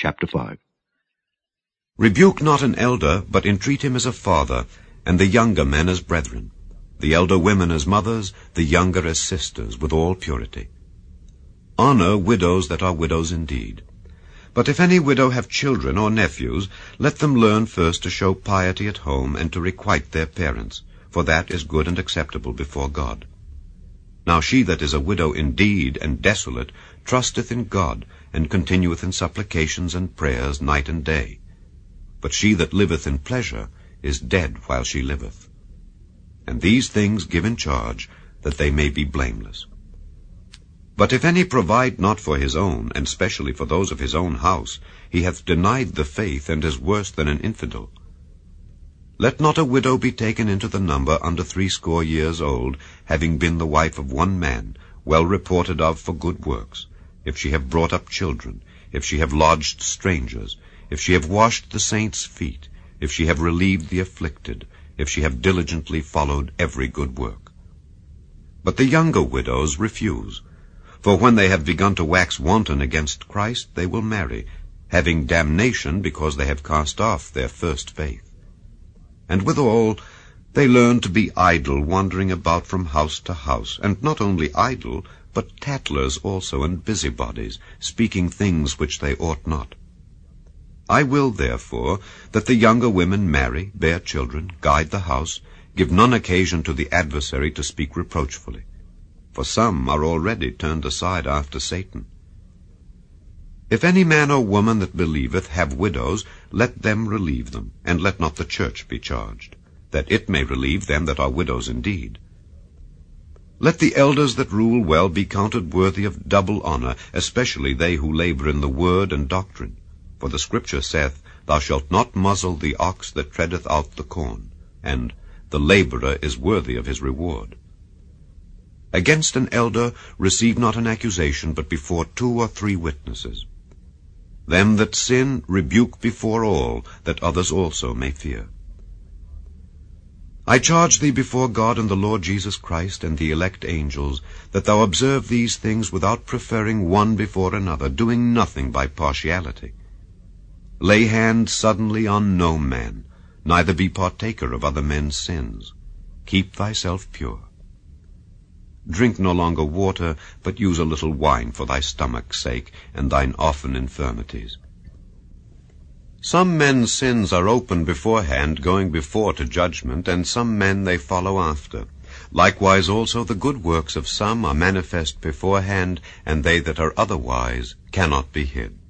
chapter 5. Rebuke not an elder, but entreat him as a father, and the younger men as brethren, the elder women as mothers, the younger as sisters, with all purity. Honor widows that are widows indeed. But if any widow have children or nephews, let them learn first to show piety at home, and to requite their parents, for that is good and acceptable before God. Now she that is a widow indeed and desolate trusteth in God, and continueth in supplications and prayers night and day. But she that liveth in pleasure is dead while she liveth. And these things give in charge, that they may be blameless. But if any provide not for his own, and specially for those of his own house, he hath denied the faith, and is worse than an infidel. Let not a widow be taken into the number under 60 years old, having been the wife of one man, well reported of for good works, if she have brought up children, if she have lodged strangers, if she have washed the saints' feet, if she have relieved the afflicted, if she have diligently followed every good work. But the younger widows refuse, for when they have begun to wax wanton against Christ, they will marry, having damnation because they have cast off their first faith. And withal, they learn to be idle, wandering about from house to house, and not only idle, but tattlers also, and busybodies, speaking things which they ought not. I will, therefore, that the younger women marry, bear children, guide the house, give none occasion to the adversary to speak reproachfully. For some are already turned aside after Satan. If any man or woman that believeth have widows, let them relieve them, and let not the church be charged, that it may relieve them that are widows indeed. Let the elders that rule well be counted worthy of double honor, especially they who labor in the word and doctrine. For the Scripture saith, Thou shalt not muzzle the ox that treadeth out the corn, and the laborer is worthy of his reward. Against an elder receive not an accusation, but before 2 or 3 witnesses. Them that sin rebuke before all, that others also may fear. I charge thee before God and the Lord Jesus Christ and the elect angels, that thou observe these things without preferring one before another, doing nothing by partiality. Lay hand suddenly on no man, neither be partaker of other men's sins. Keep thyself pure. Drink no longer water, but use a little wine for thy stomach's sake, and thine often infirmities. Some men's sins are open beforehand, going before to judgment, and some men they follow after. Likewise also the good works of some are manifest beforehand, and they that are otherwise cannot be hid.